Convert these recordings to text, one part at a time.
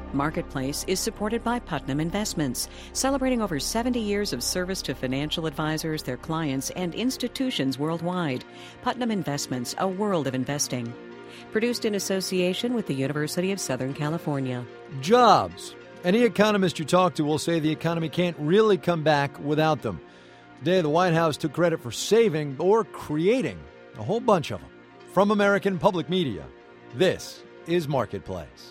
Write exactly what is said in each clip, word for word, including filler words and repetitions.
Marketplace is supported by Putnam Investments, celebrating over seventy years of service to financial advisors, their clients, and institutions worldwide. Putnam Investments, a world of investing. Produced in association with the University of Southern California. Jobs. Any economist you talk to will say the economy can't really come back without them. Today, the White House took credit for saving or creating a whole bunch of them. From American Public Media, this is Marketplace.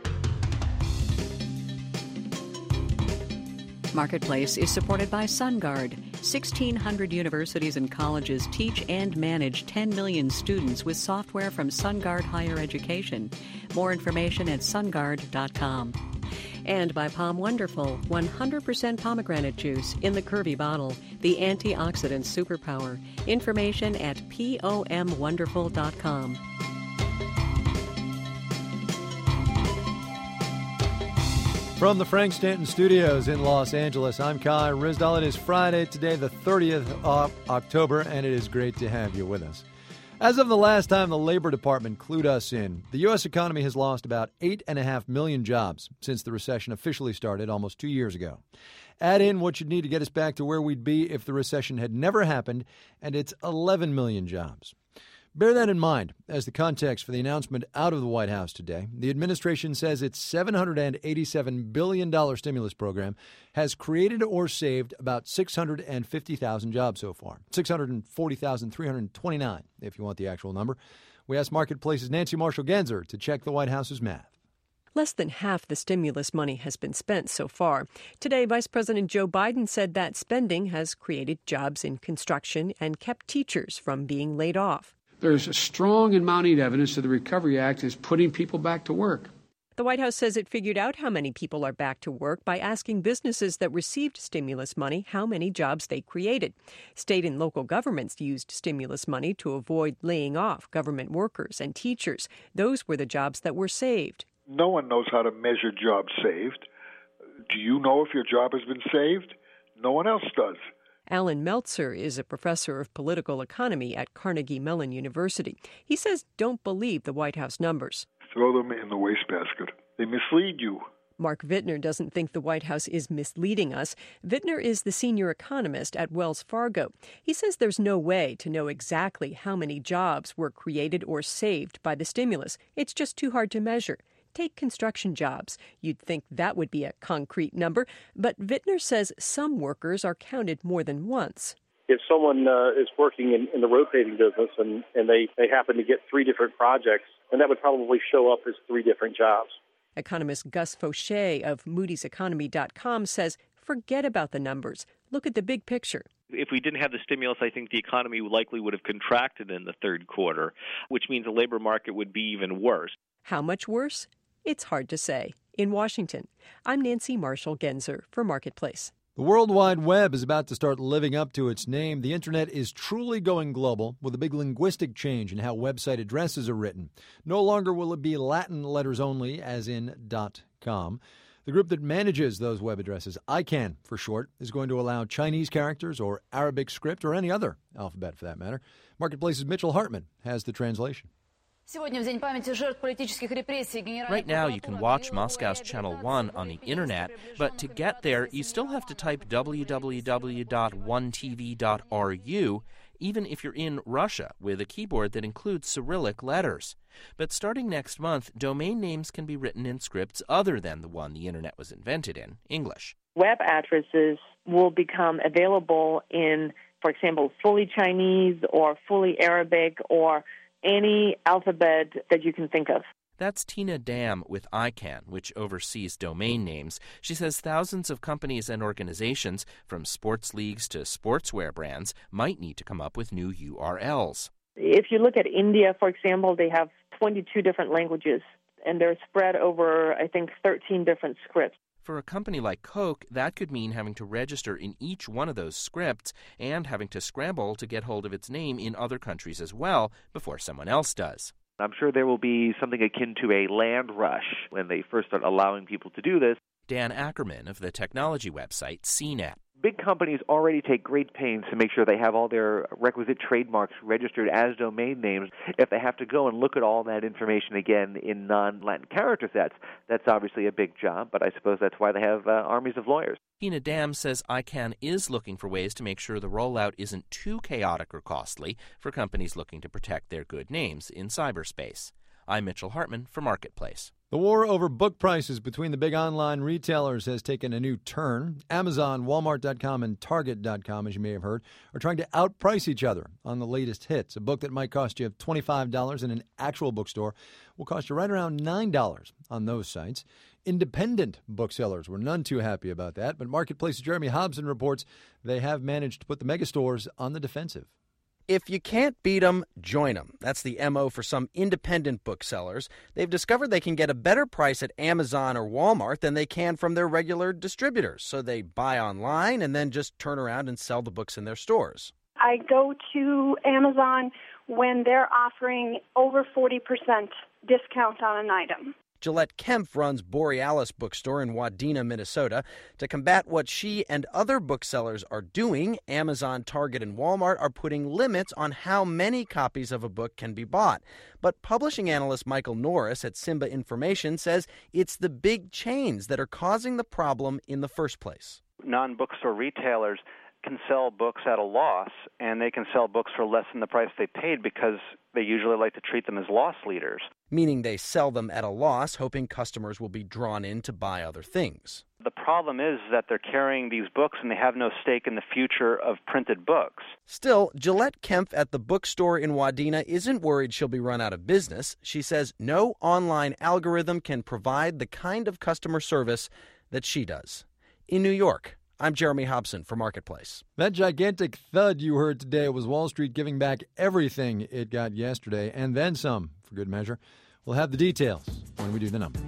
Marketplace is supported by SunGard. sixteen hundred universities and colleges teach and manage ten million students with software from SunGard Higher Education. More information at sungard dot com. And by Palm Wonderful, one hundred percent pomegranate juice in the curvy bottle, the antioxidant superpower. Information at pom wonderful dot com. From the Frank Stanton Studios in Los Angeles, I'm Kai Ryssdal. It is Friday, today the thirtieth of October, and it is great to have you with us. As of the last time the Labor Department clued us in, the U S economy has lost about eight point five million jobs since the recession officially started almost two years ago. Add in what you'd need to get us back to where we'd be if the recession had never happened, and it's eleven million jobs. Bear that in mind as the context for the announcement out of the White House today. The administration says its seven hundred eighty-seven billion dollars stimulus program has created or saved about six hundred fifty thousand jobs so far. six hundred forty thousand three hundred twenty-nine, if you want the actual number. We asked Marketplace's Nancy Marshall-Genzer to check the White House's math. Less than half the stimulus money has been spent so far. Today, Vice President Joe Biden said that spending has created jobs in construction and kept teachers from being laid off. There's a strong and mounting evidence that the Recovery Act is putting people back to work. The White House says it figured out how many people are back to work by asking businesses that received stimulus money how many jobs they created. State and local governments used stimulus money to avoid laying off government workers and teachers. Those were the jobs that were saved. No one knows how to measure jobs saved. Do you know if your job has been saved? No one else does. Alan Meltzer is a professor of political economy at Carnegie Mellon University. He says don't believe the White House numbers. Throw them in the wastebasket. They mislead you. Mark Vittner doesn't think the White House is misleading us. Vittner is the senior economist at Wells Fargo. He says there's no way to know exactly how many jobs were created or saved by the stimulus. It's just too hard to measure. Take construction jobs. You'd think that would be a concrete number, but Vittner says some workers are counted more than once. If someone uh, is working in, in the rotating business and, and they, they happen to get three different projects, then that would probably show up as three different jobs. Economist Gus Fauché of Moody's Economy dot com says forget about the numbers. Look at the big picture. If we didn't have the stimulus, I think the economy likely would have contracted in the third quarter, which means the labor market would be even worse. How much worse? It's hard to say. In Washington, I'm Nancy Marshall-Genzer for Marketplace. The World Wide Web is about to start living up to its name. The Internet is truly going global with a big linguistic change in how website addresses are written. No longer will it be Latin letters only, as in .com. The group that manages those web addresses, I CANN for short, is going to allow Chinese characters or Arabic script or any other alphabet for that matter. Marketplace's Mitchell Hartman has the translation. Right now, you can watch Moscow's Channel one on the Internet, but to get there, you still have to type w w w dot one t v dot r u, even if you're in Russia, with a keyboard that includes Cyrillic letters. But starting next month, domain names can be written in scripts other than the one the Internet was invented in, English. Web addresses will become available in, for example, fully Chinese or fully Arabic or any alphabet that you can think of. That's Tina Dam with I CANN, which oversees domain names. She says thousands of companies and organizations, from sports leagues to sportswear brands, might need to come up with new U R Ls. If you look at India, for example, they have twenty-two different languages, and they're spread over, I think, thirteen different scripts. For a company like Coke, that could mean having to register in each one of those scripts and having to scramble to get hold of its name in other countries as well before someone else does. I'm sure there will be something akin to a land rush when they first start allowing people to do this. Dan Ackerman of the technology website C net. big companies already take great pains to make sure they have all their requisite trademarks registered as domain names. If they have to go and look at all that information again in non-Latin character sets, that's obviously a big job, but I suppose that's why they have uh, armies of lawyers. Tina Dam says I CANN is looking for ways to make sure the rollout isn't too chaotic or costly for companies looking to protect their good names in cyberspace. I'm Mitchell Hartman for Marketplace. The war over book prices between the big online retailers has taken a new turn. Amazon, Walmart dot com, and Target dot com, as you may have heard, are trying to outprice each other on the latest hits. A book that might cost you twenty-five dollars in an actual bookstore will cost you right around nine dollars on those sites. Independent booksellers were none too happy about that, but Marketplace's Jeremy Hobson reports they have managed to put the megastores on the defensive. If you can't beat 'em, join 'em. That's the M O for some independent booksellers. They've discovered they can get a better price at Amazon or Walmart than they can from their regular distributors. So they buy online and then just turn around and sell the books in their stores. I go to Amazon when they're offering over forty percent discount on an item. Gillette Kempf runs Borealis Bookstore in Wadena, Minnesota. To combat what she and other booksellers are doing, Amazon, Target, and Walmart are putting limits on how many copies of a book can be bought. But publishing analyst Michael Norris at Simba Information says it's the big chains that are causing the problem in the first place. Non-bookstore retailers can sell books at a loss, and they can sell books for less than the price they paid because they usually like to treat them as loss leaders. Meaning they sell them at a loss, hoping customers will be drawn in to buy other things. The problem is that they're carrying these books and they have no stake in the future of printed books. Still, Gillette Kempf at the bookstore in Wadena isn't worried she'll be run out of business. She says no online algorithm can provide the kind of customer service that she does. In New York, I'm Jeremy Hobson for Marketplace. That gigantic thud you heard today was Wall Street giving back everything it got yesterday, and then some, for good measure. We'll have the details when we do the numbers.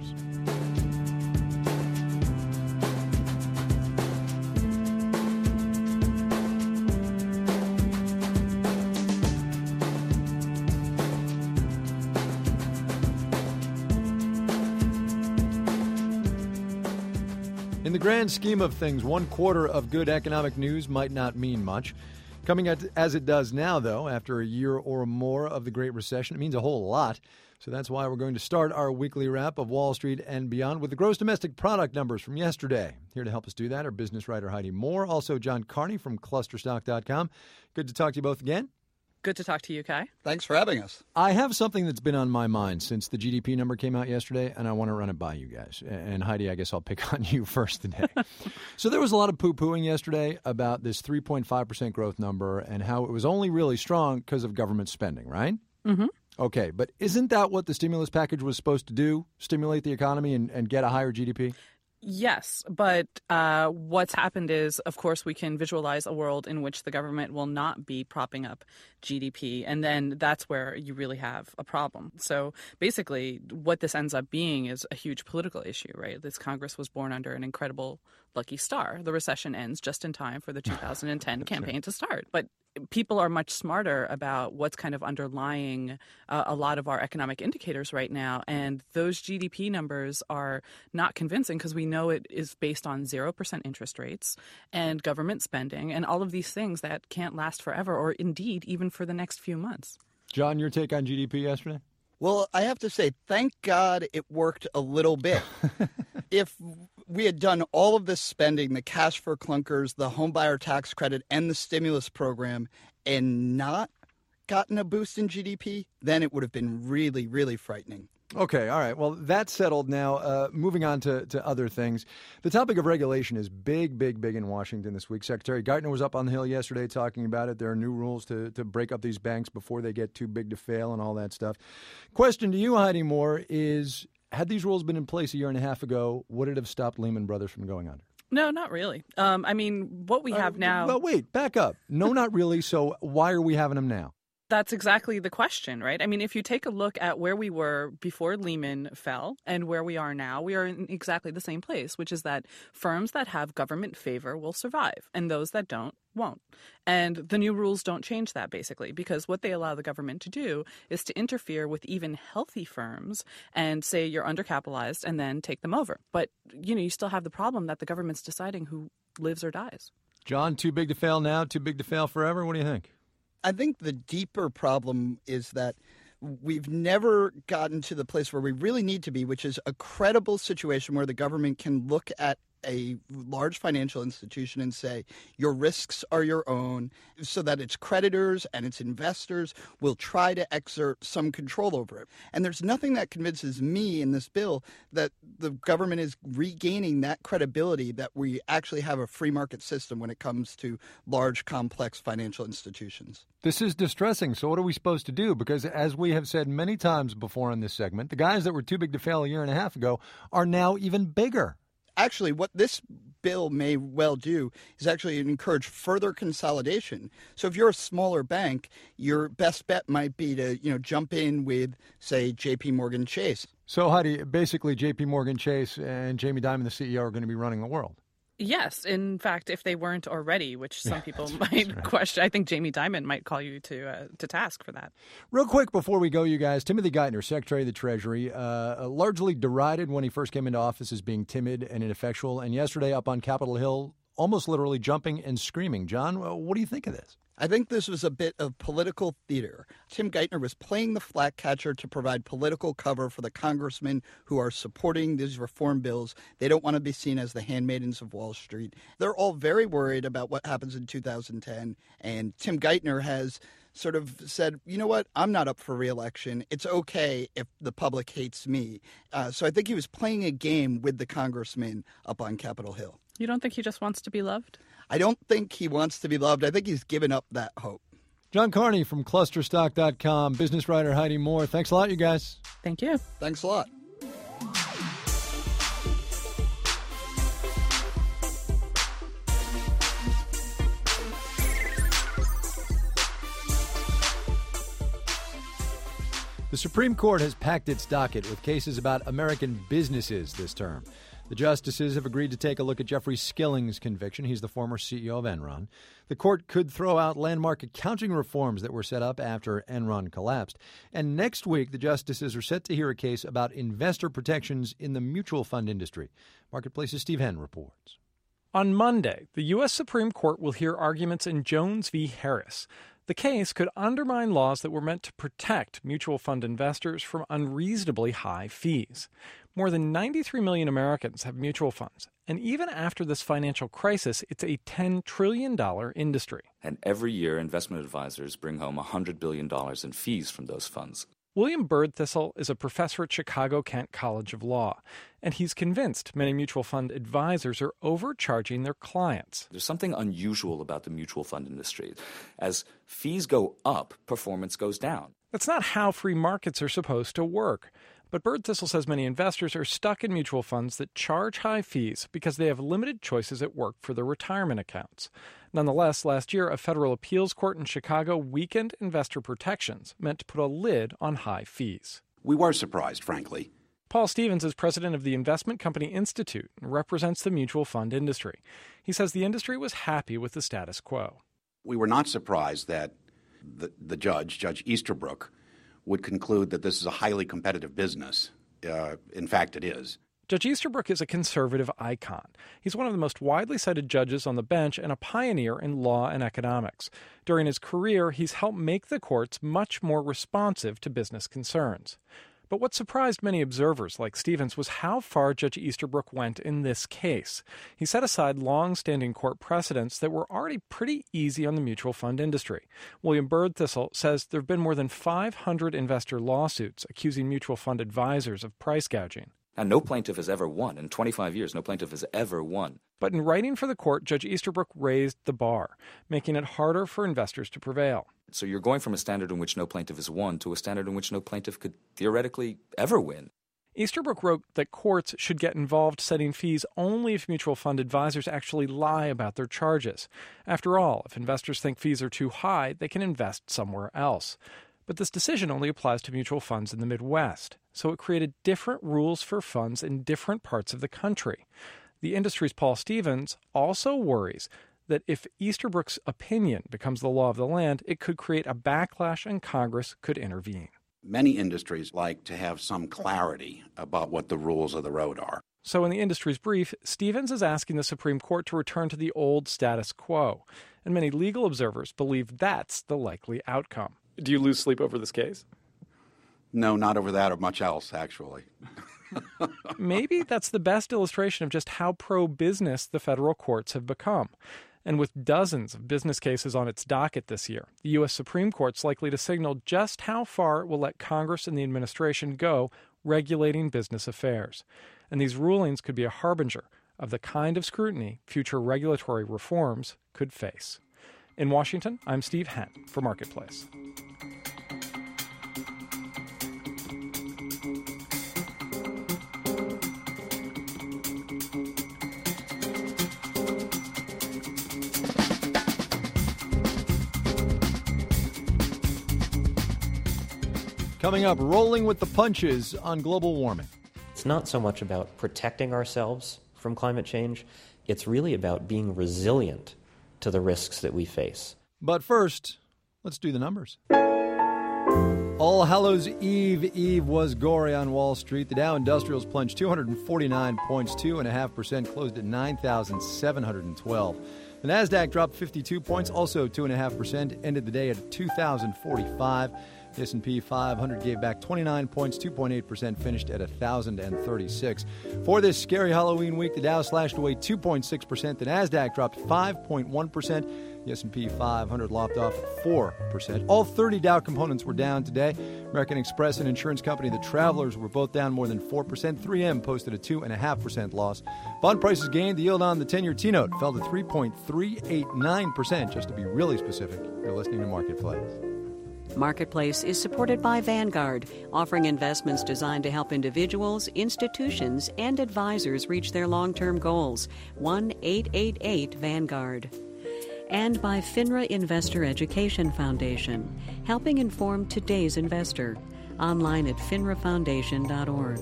In the grand scheme of things, one quarter of good economic news might not mean much. Coming at, as it does now, though, after a year or more of the Great Recession, it means a whole lot. So that's why we're going to start our weekly wrap of Wall Street and beyond with the gross domestic product numbers from yesterday. Here to help us do that are business writer Heidi Moore, also John Carney from cluster stock dot com. Good to talk to you both again. Good to talk to you, Kai. Thanks for having us. I have something that's been on my mind since the G D P number came out yesterday, and I want to run it by you guys. And Heidi, I guess I'll pick on you first today. So there was a lot of poo-pooing yesterday about this three point five percent growth number and how it was only really strong because of government spending, right? Mm-hmm. Okay, but isn't that what the stimulus package was supposed to do, stimulate the economy and, and get a higher G D P? Yes, but uh, what's happened is, of course, we can visualize a world in which the government will not be propping up G D P, and then that's where you really have a problem. So basically, what this ends up being is a huge political issue, right? This Congress was born under an incredible lucky star. The recession ends just in time for the two thousand ten campaign right. to start. But people are much smarter about what's kind of underlying uh, a lot of our economic indicators right now. And those G D P numbers are not convincing because we know it is based on zero percent interest rates and government spending and all of these things that can't last forever or indeed even for the next few months. John, your take on G D P yesterday? Well, I have to say, thank God it worked a little bit. If we had done all of this spending, the cash for clunkers, the homebuyer tax credit, and the stimulus program, and not gotten a boost in G D P, then it would have been really, really frightening. Okay, all right. Well, that's settled now. Uh, moving on to, to other things. The topic of regulation is big, big, big in Washington this week. Secretary Geithner was up on the Hill yesterday talking about it. There are new rules to, to break up these banks before they get too big to fail and all that stuff. Question to you, Heidi Moore, is had these rules been in place a year and a half ago, would it have stopped Lehman Brothers from going under? No, not really. Um, I mean, what we have uh, now... Well, wait, back up. No, not really. So why are we having them now? That's exactly the question, right? I mean, if you take a look at where we were before Lehman fell and where we are now, we are in exactly the same place, which is that firms that have government favor will survive and those that don't won't. And the new rules don't change that, basically, because what they allow the government to do is to interfere with even healthy firms and say you're undercapitalized and then take them over. But, you know, you still have the problem that the government's deciding who lives or dies. John, too big to fail now, too big to fail forever? What do you think? I think the deeper problem is that we've never gotten to the place where we really need to be, which is a credible situation where the government can look at a large financial institution and say, your risks are your own, so that its creditors and its investors will try to exert some control over it. And there's nothing that convinces me in this bill that the government is regaining that credibility that we actually have a free market system when it comes to large, complex financial institutions. This is distressing. So what are we supposed to do? Because as we have said many times before in this segment, the guys that were too big to fail a year and a half ago are now even bigger. Actually, what this bill may well do is actually encourage further consolidation. So if you're a smaller bank, your best bet might be to, you know, jump in with, say, J P. Morgan Chase. So, Heidi, basically J P. Morgan Chase and Jamie Dimon, the C E O, are going to be running the world. Yes. In fact, if they weren't already, which some Yeah, people that's might right. question, I think Jamie Dimon might call you to uh, to task for that. Real quick before we go, you guys, Timothy Geithner, Secretary of the Treasury, uh, largely derided when he first came into office as being timid and ineffectual, and yesterday up on Capitol Hill, almost literally jumping and screaming. John, what do you think of this? I think this was a bit of political theater. Tim Geithner was playing the flat catcher to provide political cover for the congressmen who are supporting these reform bills. They don't want to be seen as the handmaidens of Wall Street. They're all very worried about what happens in two thousand ten, and Tim Geithner has sort of said, you know what, I'm not up for re-election. It's okay if the public hates me. Uh, so I think he was playing a game with the congressmen up on Capitol Hill. You don't think he just wants to be loved? I don't think he wants to be loved. I think he's given up that hope. John Carney from Clusterstock dot com, business writer Heidi Moore. Thanks a lot, you guys. Thank you. Thanks a lot. The Supreme Court has packed its docket with cases about American businesses this term. The justices have agreed to take a look at Jeffrey Skilling's conviction. He's the former C E O of Enron. The court could throw out landmark accounting reforms that were set up after Enron collapsed. And next week, the justices are set to hear a case about investor protections in the mutual fund industry. Marketplace's Steve Henn reports. On Monday, the U S. Supreme Court will hear arguments in Jones v. Harris. The case could undermine laws that were meant to protect mutual fund investors from unreasonably high fees. More than ninety-three million Americans have mutual funds, and even after this financial crisis, it's a ten trillion dollars industry. And every year, investment advisors bring home one hundred billion dollars in fees from those funds. William Birdthistle is a professor at Chicago-Kent College of Law, and he's convinced many mutual fund advisors are overcharging their clients. There's something unusual about the mutual fund industry. As fees go up, performance goes down. That's not how free markets are supposed to work. But Birdthistle says many investors are stuck in mutual funds that charge high fees because they have limited choices at work for their retirement accounts. Nonetheless, last year, a federal appeals court in Chicago weakened investor protections meant to put a lid on high fees. We were surprised, frankly. Paul Stevens is president of the Investment Company Institute and represents the mutual fund industry. He says the industry was happy with the status quo. We were not surprised that the, the judge, Judge Easterbrook, would conclude that this is a highly competitive business. Uh, in fact, it is. Judge Easterbrook is a conservative icon. He's one of the most widely cited judges on the bench and a pioneer in law and economics. During his career, he's helped make the courts much more responsive to business concerns. But what surprised many observers like Stevens was how far Judge Easterbrook went in this case. He set aside long-standing court precedents that were already pretty easy on the mutual fund industry. William Birdthistle says there have been more than five hundred investor lawsuits accusing mutual fund advisors of price gouging. And no plaintiff has ever won. In twenty-five years, no plaintiff has ever won. But in writing for the court, Judge Easterbrook raised the bar, making it harder for investors to prevail. So you're going from a standard in which no plaintiff has won to a standard in which no plaintiff could theoretically ever win. Easterbrook wrote that courts should get involved setting fees only if mutual fund advisors actually lie about their charges. After all, if investors think fees are too high, they can invest somewhere else. But this decision only applies to mutual funds in the Midwest, so it created different rules for funds in different parts of the country. The industry's Paul Stevens also worries that if Easterbrook's opinion becomes the law of the land, it could create a backlash and Congress could intervene. Many industries like to have some clarity about what the rules of the road are. So in the industry's brief, Stevens is asking the Supreme Court to return to the old status quo, and many legal observers believe that's the likely outcome. Do you lose sleep over this case? No, not over that or much else, actually. Maybe that's the best illustration of just how pro-business the federal courts have become. And with dozens of business cases on its docket this year, the U S Supreme Court's likely to signal just how far it will let Congress and the administration go regulating business affairs. And these rulings could be a harbinger of the kind of scrutiny future regulatory reforms could face. In Washington, I'm Steve Hent for Marketplace. Coming up, rolling with the punches on global warming. It's not so much about protecting ourselves from climate change. It's really about being resilient to the risks that we face. But first, let's do the numbers. All Hallows Eve Eve was gory on Wall Street. The Dow Industrials plunged two hundred forty-nine points, two point five percent, closed at nine thousand seven hundred twelve. The Nasdaq dropped fifty-two points, also two point five percent, ended the day at two thousand forty-five. The S and P five hundred gave back twenty-nine points, two point eight percent, finished at one thousand thirty-six. For this scary Halloween week, the Dow slashed away two point six percent. The Nasdaq dropped five point one percent. The S and P five hundred lopped off four percent. All thirty Dow components were down today. American Express and insurance company The Travelers were both down more than four percent. three M posted a two point five percent loss. Bond prices gained. The yield on the ten-year T-note fell to three point three eight nine percent. Just to be really specific, you're listening to Marketplace. Marketplace is supported by Vanguard, offering investments designed to help individuals, institutions, and advisors reach their long-term goals. one eight eight eight Vanguard. And by FINRA Investor Education Foundation, helping inform today's investor. Online at finra foundation dot org.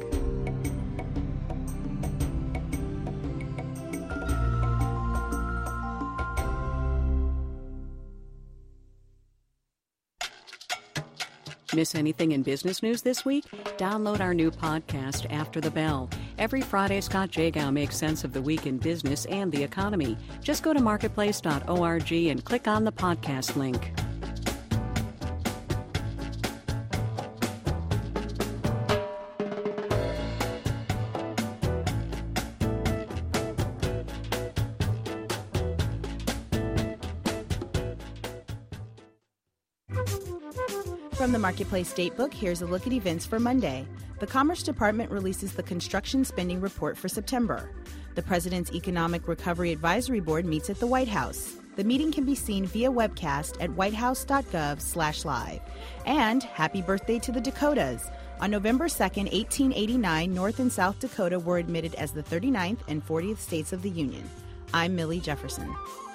Miss anything in business news this week? Download our new podcast, After the Bell. Every Friday, Scott Jagow makes sense of the week in business and the economy. Just go to marketplace dot org and click on the podcast link. From the Marketplace Datebook, here's a look at events for Monday. The Commerce Department releases the Construction Spending Report for September. The President's Economic Recovery Advisory Board meets at the White House. The meeting can be seen via webcast at whitehouse.gov slash live. And happy birthday to the Dakotas. On November second, eighteen eighty-nine, North and South Dakota were admitted as the thirty-ninth and fortieth states of the Union. I'm Millie Jefferson.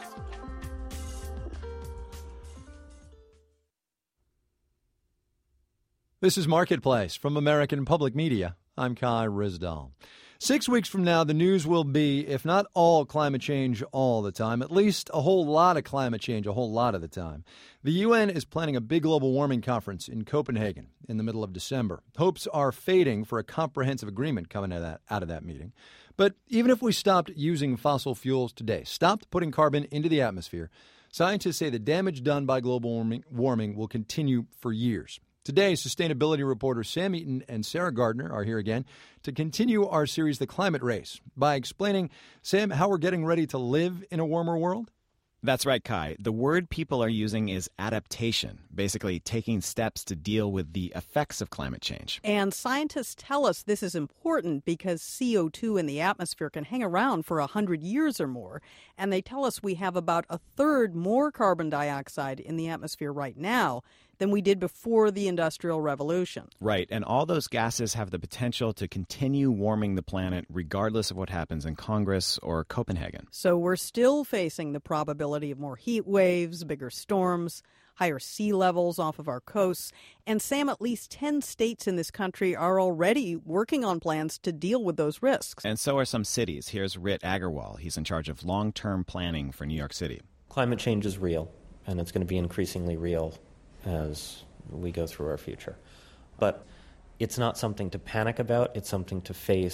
This is Marketplace from American Public Media. I'm Kai Ryssdal. Six weeks from now, the news will be, if not all climate change all the time, at least a whole lot of climate change a whole lot of the time. The U N is planning a big global warming conference in Copenhagen in the middle of December. Hopes are fading for a comprehensive agreement coming out of that, out of that meeting. But even if we stopped using fossil fuels today, stopped putting carbon into the atmosphere, scientists say the damage done by global warming, warming will continue for years. Today, sustainability reporters Sam Eaton and Sarah Gardner are here again to continue our series, The Climate Race, by explaining, Sam, how we're getting ready to live in a warmer world? That's right, Kai. The word people are using is adaptation, basically taking steps to deal with the effects of climate change. And scientists tell us this is important because C O two in the atmosphere can hang around for one hundred years or more. And they tell us we have about a third more carbon dioxide in the atmosphere right now than we did before the Industrial Revolution. Right, and all those gases have the potential to continue warming the planet regardless of what happens in Congress or Copenhagen. So we're still facing the probability of more heat waves, bigger storms, higher sea levels off of our coasts. And Sam, at least ten states in this country are already working on plans to deal with those risks. And so are some cities. Here's Rit Agarwal. He's in charge of long-term planning for New York City. Climate change is real, and it's going to be increasingly real as we go through our future. But it's not something to panic about. It's something to face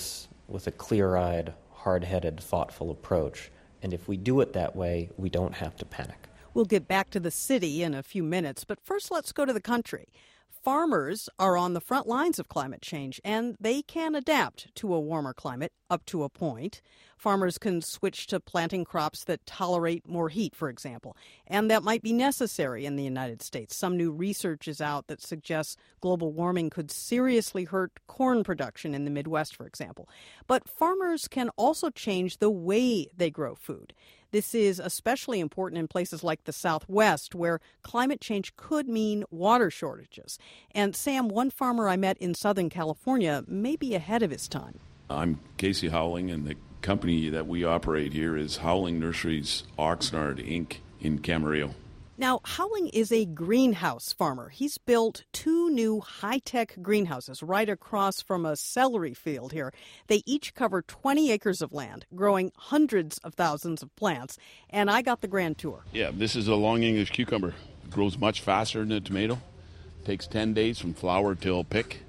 with a clear-eyed, hard-headed, thoughtful approach. And if we do it that way, we don't have to panic. We'll get back to the city in a few minutes, but first let's go to the country. Farmers are on the front lines of climate change, and they can adapt to a warmer climate up to a point. Farmers can switch to planting crops that tolerate more heat, for example, and that might be necessary in the United States. Some new research is out that suggests global warming could seriously hurt corn production in the Midwest, for example. But farmers can also change the way they grow food. This is especially important in places like the Southwest, where climate change could mean water shortages. And Sam, one farmer I met in Southern California may be ahead of his time. I'm Casey Howling, and the company that we operate here is Howling Nurseries Oxnard, Incorporated in Camarillo. Now, Howling is a greenhouse farmer. He's built two new high-tech greenhouses right across from a celery field here. They each cover twenty acres of land, growing hundreds of thousands of plants, and I got the grand tour. Yeah, this is a long English cucumber. It grows much faster than a tomato. Takes ten days from flower till pick.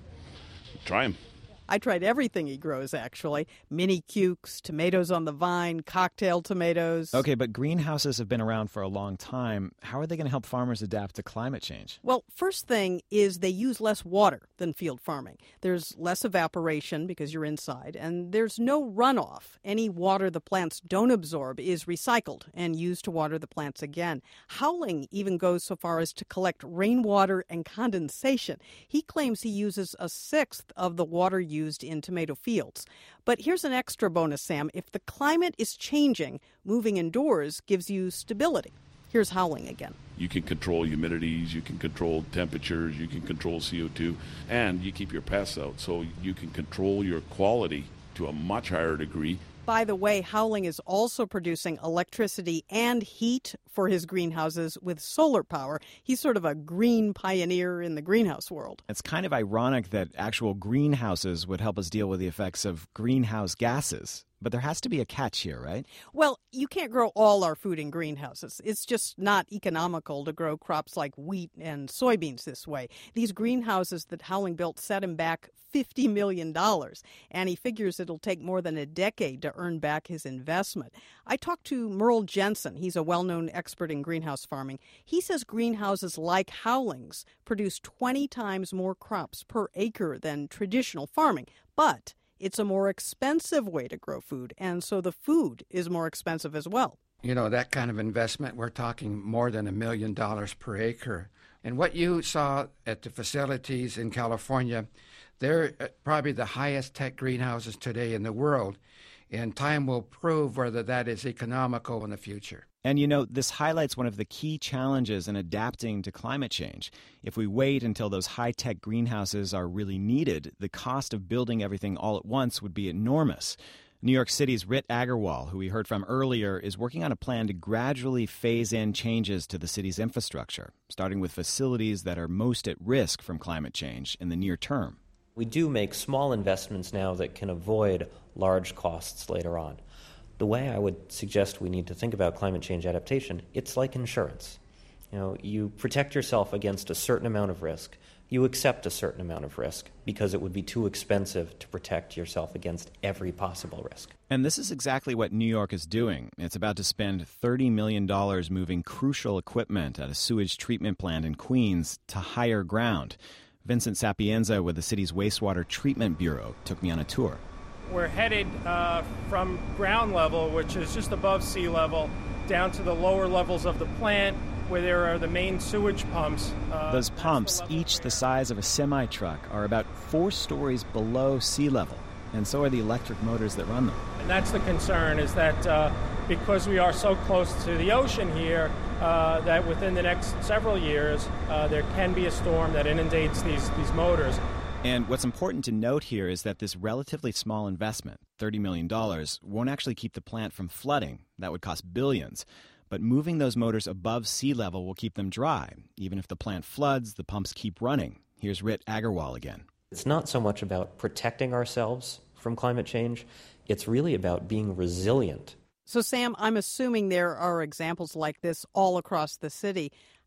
Try them. I tried everything he grows, actually. Mini cukes, tomatoes on the vine, cocktail tomatoes. Okay, but greenhouses have been around for a long time. How are they going to help farmers adapt to climate change? Well, first thing is they use less water than field farming. There's less evaporation because you're inside, and there's no runoff. Any water the plants don't absorb is recycled and used to water the plants again. Howling even goes so far as to collect rainwater and condensation. He claims he uses a sixth of the water used used in tomato fields. But here's an extra bonus, Sam. If the climate is changing, moving indoors gives you stability. Here's Howling again. You can control humidities, you can control temperatures, you can control C O two, and you keep your pests out, so you can control your quality to a much higher degree. By the way, Howling is also producing electricity and heat for his greenhouses with solar power. He's sort of a green pioneer in the greenhouse world. It's kind of ironic that actual greenhouses would help us deal with the effects of greenhouse gases. But there has to be a catch here, right? Well, you can't grow all our food in greenhouses. It's just not economical to grow crops like wheat and soybeans this way. These greenhouses that Howling built set him back fifty million dollars, and he figures it'll take more than a decade to earn back his investment. I talked to Merle Jensen. He's a well-known expert in greenhouse farming. He says greenhouses like Howling's produce twenty times more crops per acre than traditional farming, but it's a more expensive way to grow food, and so the food is more expensive as well. You know, that kind of investment, we're talking more than a million dollars per acre. And what you saw at the facilities in California, they're probably the highest tech greenhouses today in the world, and time will prove whether that is economical in the future. And, you know, this highlights one of the key challenges in adapting to climate change. If we wait until those high-tech greenhouses are really needed, the cost of building everything all at once would be enormous. New York City's Rit Agarwal, who we heard from earlier, is working on a plan to gradually phase in changes to the city's infrastructure, starting with facilities that are most at risk from climate change in the near term. We do make small investments now that can avoid large costs later on. The way I would suggest we need to think about climate change adaptation, it's like insurance. You know, you protect yourself against a certain amount of risk. You accept a certain amount of risk because it would be too expensive to protect yourself against every possible risk. And this is exactly what New York is doing. It's about to spend thirty million dollars moving crucial equipment at a sewage treatment plant in Queens to higher ground. Vincent Sapienza with the city's wastewater treatment bureau took me on a tour. We're headed uh, from ground level, which is just above sea level, down to the lower levels of the plant where there are the main sewage pumps. Uh, Those pumps, the each the size of a semi-truck, are about four stories below sea level, and so are the electric motors that run them. And that's the concern, is that uh, because we are so close to the ocean here, uh, that within the next several years, uh, there can be a storm that inundates these, these motors. And what's important to note here is that this relatively small investment, thirty million dollars, won't actually keep the plant from flooding. That would cost billions. But moving those motors above sea level will keep them dry. Even if the plant floods, the pumps keep running. Here's Rit Agarwal again. It's not so much about protecting ourselves from climate change. It's really about being resilient. So, Sam, I'm assuming there are examples like this all across the city.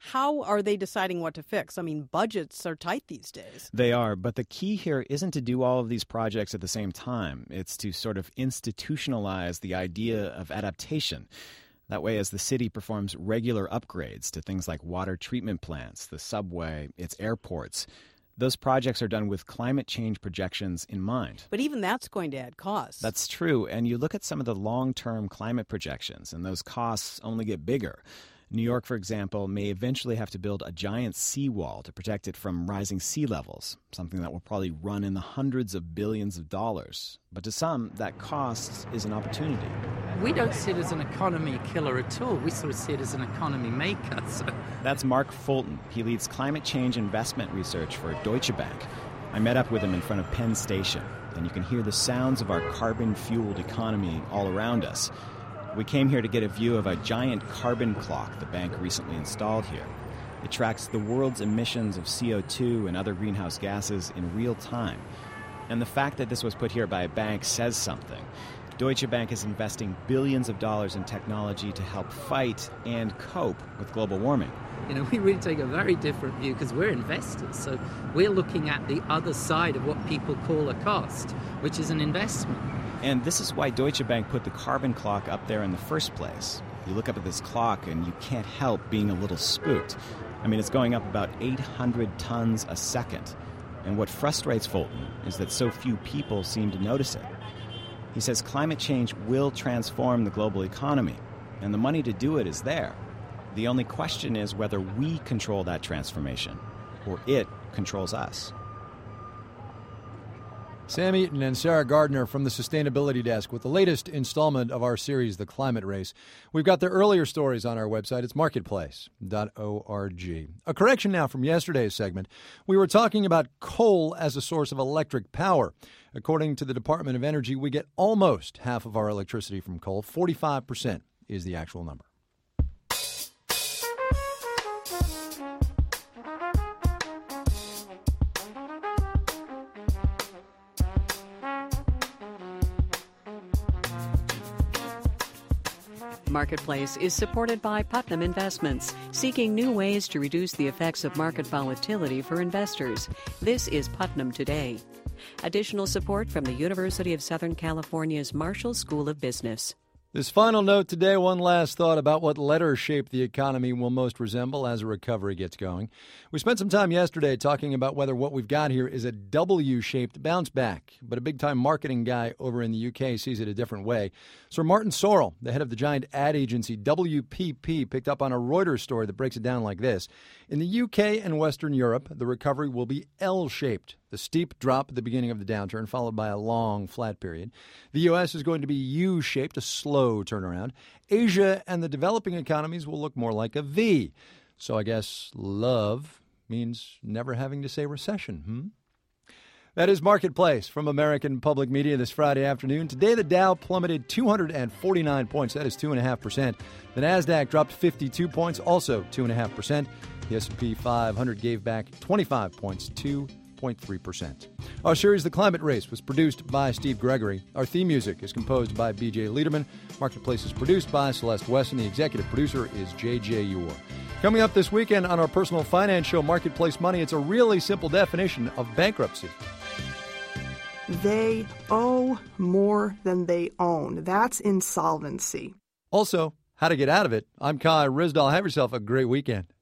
How are they deciding what to fix? I mean, budgets are tight these days. They are, but the key here isn't to do all of these projects at the same time. It's to sort of institutionalize the idea of adaptation. That way, as the city performs regular upgrades to things like water treatment plants, the subway, its airports, those projects are done with climate change projections in mind. But even that's going to add costs. That's true, and you look at some of the long-term climate projections, and those costs only get bigger. New York, for example, may eventually have to build a giant seawall to protect it from rising sea levels, something that will probably run in the hundreds of billions of dollars. But to some, that cost is an opportunity. We don't see it as an economy killer at all. We sort of see it as an economy maker. So. That's Mark Fulton. He leads climate change investment research for Deutsche Bank. I met up with him in front of Penn Station, and you can hear the sounds of our carbon-fueled economy all around us. We came here to get a view of a giant carbon clock the bank recently installed here. It tracks the world's emissions of C O two and other greenhouse gases in real time. And the fact that this was put here by a bank says something. Deutsche Bank is investing billions of dollars in technology to help fight and cope with global warming. You know, we really take a very different view because we're investors. So we're looking at the other side of what people call a cost, which is an investment. And this is why Deutsche Bank put the carbon clock up there in the first place. You look up at this clock and you can't help being a little spooked. I mean, it's going up about eight hundred tons a second. And what frustrates Fulton is that so few people seem to notice it. He says climate change will transform the global economy, and the money to do it is there. The only question is whether we control that transformation, or it controls us. Sam Eaton and Sarah Gardner from the Sustainability Desk with the latest installment of our series, The Climate Race. We've got the earlier stories on our website. It's marketplace dot org. A correction now from yesterday's segment. We were talking about coal as a source of electric power. According to the Department of Energy, we get almost half of our electricity from coal. forty-five percent is the actual number. Marketplace is supported by Putnam Investments, seeking new ways to reduce the effects of market volatility for investors. This is Putnam Today. Additional support from the University of Southern California's Marshall School of Business. This final note today, one last thought about what letter shape the economy will most resemble as a recovery gets going. We spent some time yesterday talking about whether what we've got here is a W-shaped bounce back, but a big-time marketing guy over in the U K sees it a different way. Sir Martin Sorrell, the head of the giant ad agency W P P, picked up on a Reuters story that breaks it down like this. In the U K and Western Europe, the recovery will be L-shaped. The steep drop at the beginning of the downturn, followed by a long, flat period. The U S is going to be U-shaped, a slow turnaround. Asia and the developing economies will look more like a V. So I guess love means never having to say recession, hmm? That is Marketplace from American Public Media this Friday afternoon. Today, the Dow plummeted two hundred forty-nine points. That is two point five percent. The NASDAQ dropped fifty-two points, also two point five percent. The S and P five hundred gave back twenty-five points, two point three percent. Our series, The Climate Race, was produced by Steve Gregory. Our theme music is composed by B J Liederman. Marketplace is produced by Celeste Wesson. The executive producer is J J Ure. Coming up this weekend on our personal finance show, Marketplace Money, it's a really simple definition of bankruptcy. They owe more than they own. That's insolvency. Also, how to get out of it. I'm Kai Rizdal. Have yourself a great weekend.